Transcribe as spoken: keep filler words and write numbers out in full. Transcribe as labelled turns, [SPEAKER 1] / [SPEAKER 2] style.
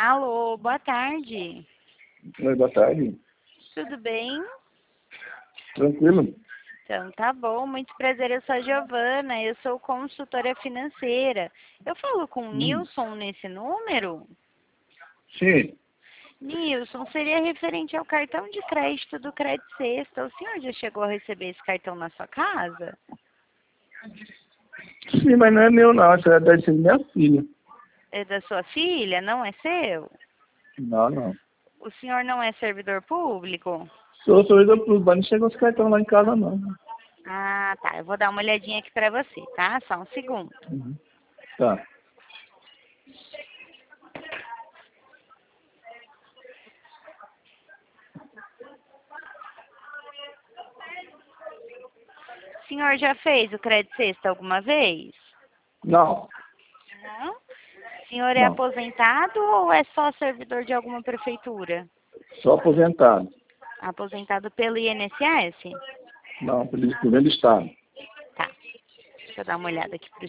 [SPEAKER 1] Alô, boa tarde.
[SPEAKER 2] Oi, boa tarde.
[SPEAKER 1] Tudo bem?
[SPEAKER 2] Tranquilo?
[SPEAKER 1] Então, tá bom. Muito prazer, eu sou a Giovana, eu sou consultora financeira. Eu falo com o
[SPEAKER 2] Hum.
[SPEAKER 1] Nilson nesse número?
[SPEAKER 2] Sim.
[SPEAKER 1] Nilson, seria referente ao cartão de crédito do Credit Sexta. O senhor já chegou a receber esse cartão na sua casa?
[SPEAKER 2] Sim, mas não é meu não, essa é da de minha filha.
[SPEAKER 1] É da sua filha? Não é seu?
[SPEAKER 2] Não, não.
[SPEAKER 1] O senhor não é servidor público?
[SPEAKER 2] Sou sorriso pro banco, não chegou esse cartão lá em casa não.
[SPEAKER 1] Ah, tá. Eu vou dar uma olhadinha aqui pra você, tá? Só um segundo.
[SPEAKER 2] Uhum. Tá.
[SPEAKER 1] O senhor já fez o Credit Sexta alguma vez?
[SPEAKER 2] Não,
[SPEAKER 1] Não? O senhor é
[SPEAKER 2] não.
[SPEAKER 1] aposentado ou é só servidor de alguma prefeitura?
[SPEAKER 2] Só aposentado.
[SPEAKER 1] Aposentado pelo I N S S?
[SPEAKER 2] Não, pelo governo do estado.
[SPEAKER 1] Tá. Deixa eu dar uma olhada aqui pro